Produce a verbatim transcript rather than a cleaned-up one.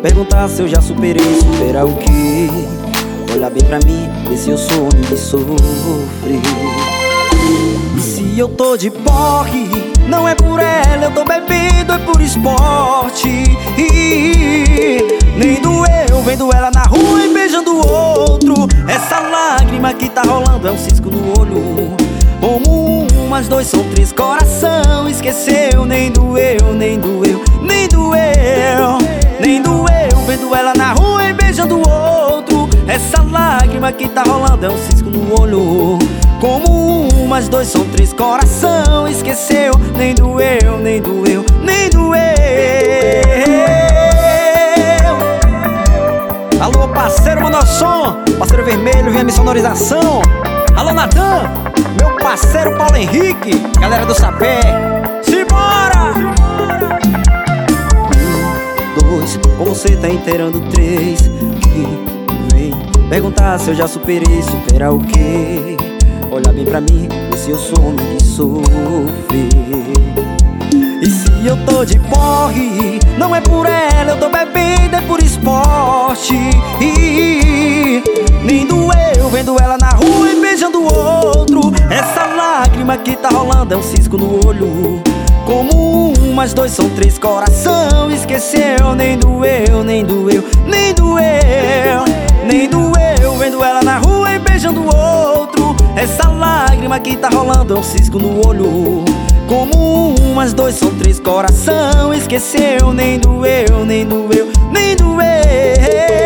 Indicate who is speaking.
Speaker 1: perguntar se eu já superei. Superar o quê? Olha bem pra mim, vê se eu sou homem de sofrer. E se eu tô de porre, não é por ela, eu tô bebendo, é por esporte. E nem doeu vendo ela na rua e beijando o outro. Essa lágrima que tá rolando é um cisco no olho. Como um, mas dois são três, coração esqueceu. Nem doeu, nem doeu, nem doeu, nem doeu vendo ela na rua e beijando o outro. Essa lágrima que tá rolando é um cisco no olho. Como um, mas dois são três, coração esqueceu. Nem doeu, nem doeu, nem doeu. Alô, parceiro Monossom, parceiro Vermelho, vem a minha sonorização. Alô, Natan, meu parceiro Paulo Henrique, galera do Sapé, simbora! Um, dois, com você tá inteirando três. Que vem perguntar se eu já superei. Superar o quê? Olha bem pra mim, vê se eu sou homem de sofrer. E se eu tô de porre, não é por ela, eu tô bebendo, é por esporte. E nem doeu vendo ela na rua e beijando o outro. Essa lágrima que tá rolando é um cisco no olho. Como um, mas dois são três, coração esqueceu. Nem doeu, nem doeu, nem doeu, nem doeu vendo ela na rua e beijando o outro. Essa lágrima que tá rolando é um cisco no olho. Como um, mas dois são três, coração esqueceu. Nem doeu, nem doeu, nem doeu.